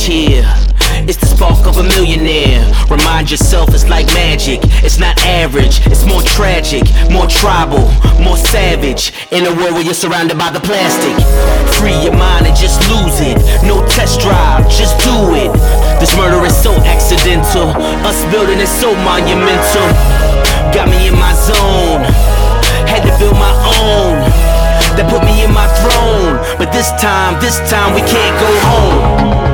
here. It's the spark of a millionaire. Remind yourself it's like magic. It's not average, it's more tragic, more tribal, more savage. In a world where you're surrounded by the plastic. Free your mind and just lose it. No test drive, just do it. This murder is so accidental. Us building is so monumental. Got me in my zone. Had to build my own. That put me in my throne. But this time we can't go home.